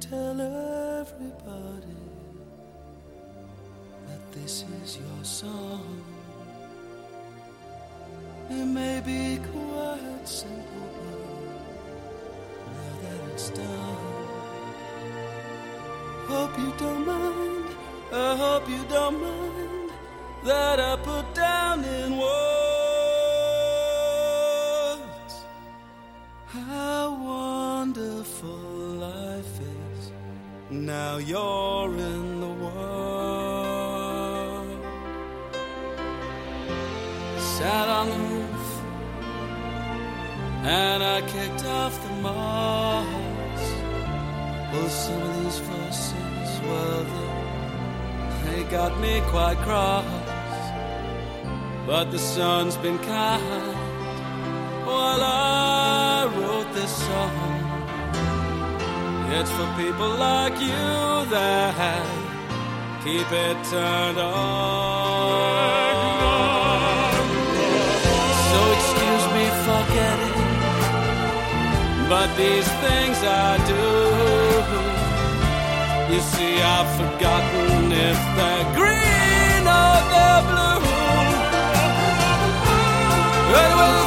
tell everybody that this is your song. It may be quite simple, but now that it's done, hope you don't mind, I hope you don't mind that I put down in words how wonderful life is. Now you're in the world. Sat on the roof and I kicked off the moss. Well, some of these voices, well, they got me quite cross. But the sun's been kind while I wrote this song. It's for people like you that keep it turned on. So excuse me for getting, but these things I do, you see, I've forgotten if they're green or they're blue. Anyway,